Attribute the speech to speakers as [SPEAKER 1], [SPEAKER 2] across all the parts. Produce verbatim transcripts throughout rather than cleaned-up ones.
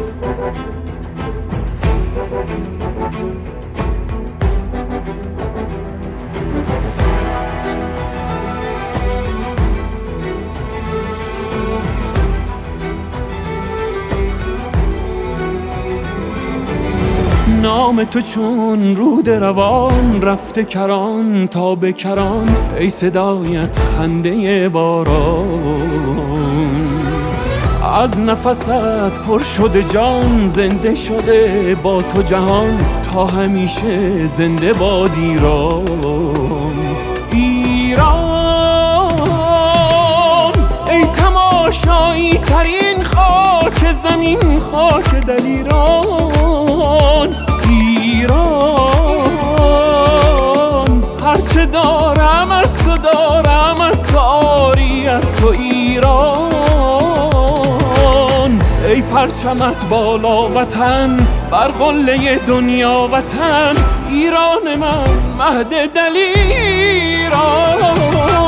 [SPEAKER 1] نام تو چون رود روان رفته کران تا به کران، ای صدایت خنده باران. از نفست پر شده جان، زنده شده با تو جهان، تا همیشه زنده باد ایران. ایران ای تماشایی ترین خاک زمین، خاک دلیران. ایران هرچه دارم از تو دارم، از تو آری از تو ایران. ای پرچمت بالا وطن، بر قله دنیا وطن، ایران من مهد دلیران.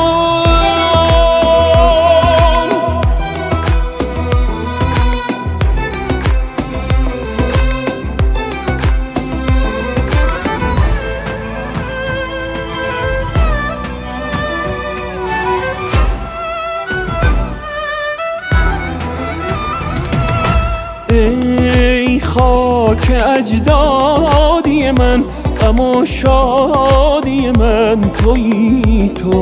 [SPEAKER 1] ای خاک اجدادی من، غم و شادی من تویی تو.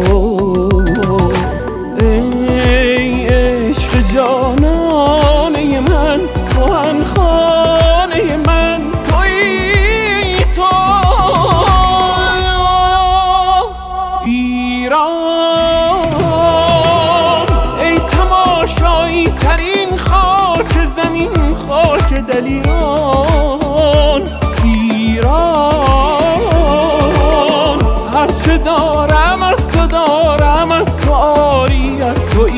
[SPEAKER 1] ای عشق جانانه من، کهن خانه من تویی تو. ایران ای تماشایی ترین خاک زمین، خاک دلیران. ایران هرچه دارم از تو دارم، از تو آری از تو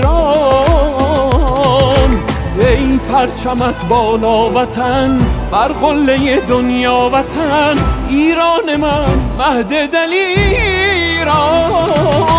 [SPEAKER 1] ایران. ای پرچمت بالا وطن، بر قله دنیا وطن، ایران من مهد دلیران.